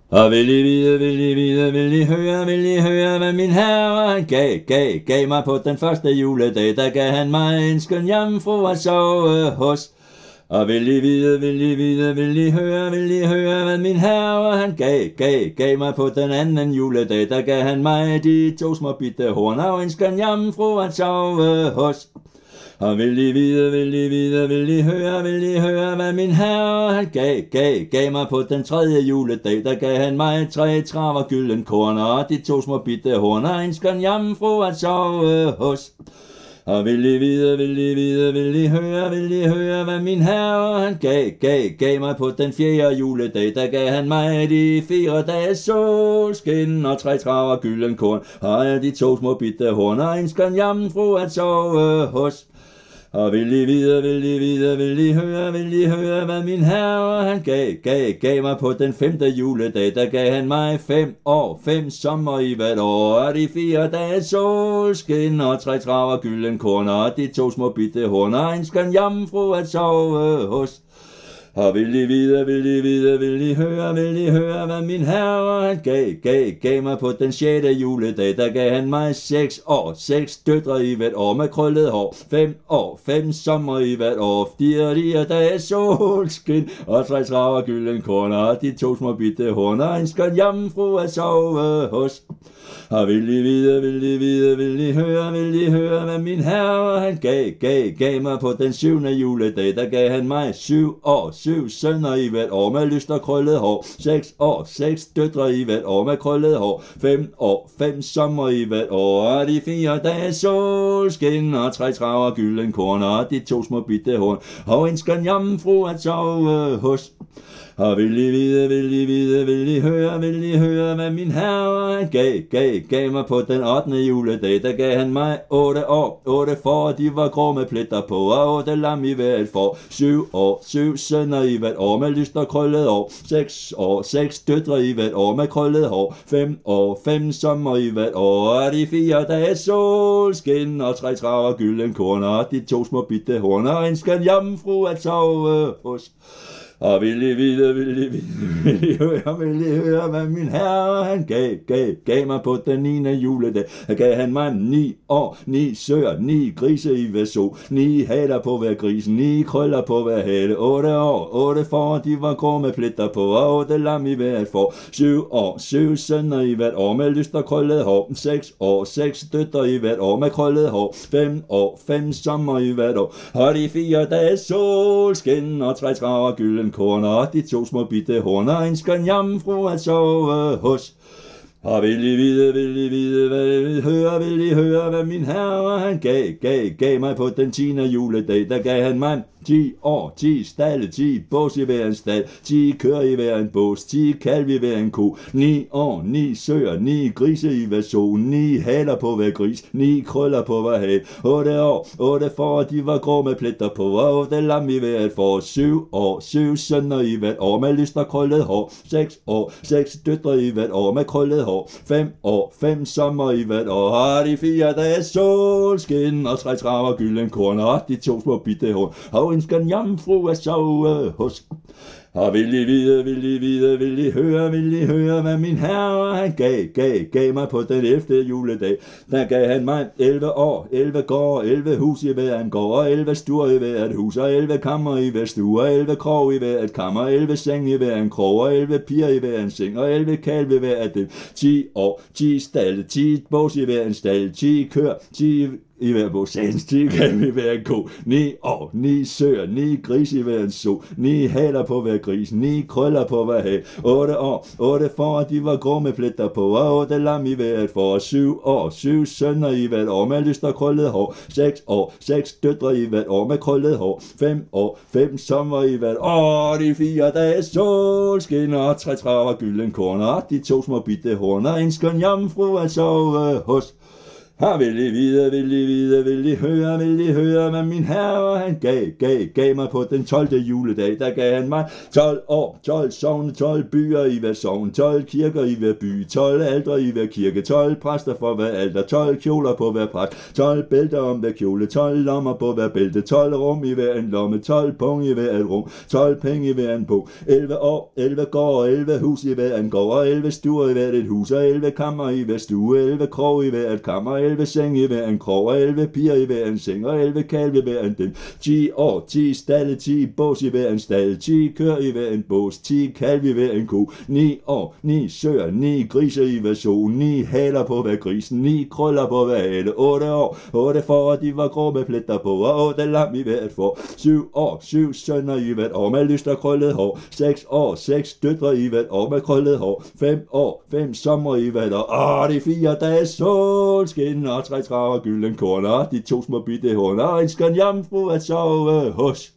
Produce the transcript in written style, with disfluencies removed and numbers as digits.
Og vil I høre, hvad min herre han gav mig på den første juledag, der gav han mig en skøn jomfru at sove hos. Og vil I høre, hvad min herre han gav mig på den anden juledag, der gav han mig de 2 små bitte horn og en skøn jomfru at sove hos. Og vil I høre, hvad min herre han gav mig på den tredje juledag, der gav han mig 3 traver gylden korn og de 2 små bitte horn og en skøn jomfru at sove hos. Og vil I høre, hvad min herre han gav mig på den fjerde juledag, der gav han mig de 4 dages solskin og 3 traver gylden korn og de 2 små bitte horn og en skøn jomfru at sove hos. Og vil I høre, hvad min herre han gav mig på den 5. juledag, der gav han mig 5 sommer i hvert år, og de 4 dages solskin og 3 traver gylden korn og de 2 små bitte horn og en skøn jomfru at sove hos. Og vil I høre, hvad min herre han gav mig på den 6. juledag, der gav han mig 6 døtre i hvert år med krøllet hår, 5 sommer i hvert år, 4 dages solskin og 3 traver gylden korn og de 2 små bitte horn og en skøn jomfru at sove hos. Og vil I høre, hvad min herre han gav mig på den 7. juledag, der gav han mig 7 sønner i hvert år med lyst og krøllet hår, 6 døtre i hvert år med krøllet hår, 5 sommer i hvert år, og de 4 dages solskin og 3 traver gylden korn og de 2 små bitte horn og en skøn jomfru at sove hos. Og vil I høre, hvad min herre han gav mig på den 8. juledag, der gav han mig 8 får, de var grå med pletter på, og 8 lam i hvert får, 7 sønner i hvert år med lyst og krøllet hår, 6 døtre i hvert år med krøllet hår, 5 sommer i hvert år, og de 4 dages solskin og 3 traver gylden korn og de 2 små bitte horn og en skøn jomfru at sove hos. Og vil I høre, hvad min herre han gav mig på den 9. juledag. Der gav han mig 9 søer, 9 grise i hver so, 9 haler på hver gris, 9 krøller på hver hale, 8 får, de var grå med pletter på, og 8 lam i hvert får, 7 sønner i hvert år med lyst og krøllet hår, 6 døtre i hvert år med krøllet hår, 5 sommer i hvert år, og de 4 dages solskin og 3 traver gylden korn og de 2 små bitte horn og en skøn jomfru at sove hos. Og vil I høre, hvad min herre han gav mig på den 10. juledag, der gav han mig 10 stalle, 10 bås i hver en stald, 10 køer i hver en bås, 10 kalve i hver en ko, 9 søer, 9 grise i hver so, 9 haler på hver gris, 9 krøller på hver hale, 8 får, de var grå med pletter på, og 8 lam i hver et får, 7 sønner i hvert år med lyst og krøllet hår, 6 døtre i hvert år med krøllet hår, 5 sommer i hvert år, og de 4 dages solskin og 3 traver gylden korn og de 2 små bitte horn og en skøn jomfru at sove hos. Og vil I høre, hvad min herre han gav mig på den 11. juledag. Der gav han mig 11 år, 11 gård, 11 hus i hver en gård, og 11 stuer i hver et hus, og 11 kammer i hver stue, og 11 krog i hver et kammer, 11 seng i hver en krog, og 11 piger i hver en seng, og 11 kalve i hver et dem. 10 år, 10 stalle, 10 bås i hver en stald, 10 kør, 10 i hver bås, 10 kalve i hver en ko, 9 år, 9 søer, 9 gris i hver en so, 9 haler på hver gris, 9 krøller på hver hale, 8 får, de var grå med pletter på, og 8 lam i hver et får, 7 sønner i hvert år med lyst og krøllet hår, 6 døtre i hvert år med krøllet hår, 5 sommer i hvert år, de 4 dages solskin og 3 traver gylden korn og de 2 små bitte horn og en skøn jomfru at sove hos. Vil de høre, hvad min herre han gav mig på den 12. juledag. Der gav han mig 12 år, 12 sogne, 12 byer i hver sogn, 12 kirker i hver by, 12 aldre i hver kirke, 12 præster for hver alter, 12 kjoler på hver præst, 12 bælter om hver kjole, 12 lommer på hver bælte, 12 rum i hver en lomme, 12 pung i hver et rum, 12 penge i hver en bog, 11 år, 11 gård, 11 hus i hver en gård, og 11 stuer i hver et hus, og 11 kammer i hver stue, 11 krog i hver et kammer, 11 seng i hver en krog, og 11 piger i hver en seng, og 11 kalve i hver en dem, 10 år, 10 stalle, 10 bås i hver en stald, 10 kør i hver en bås, 10 kalve i hver en ko, 9 år, 9 søer, 9 griser i hver so, 9 haler på hver gris, 9 krøller på hver hale, 8 år, 8 for, de var grå med pletter på, og 8 lam i hvert for, 7 år, 7 sønner i hvert år med lyst og krøllet hår, 6 år, 6 døtre i hvert år med krøllet hår, 5 år, 5 sommer i hvert år, og de 4 dage solskin, og 3 traver gylden korn, og de 2 små bitte horn, og en skøn jomfru at sove hos.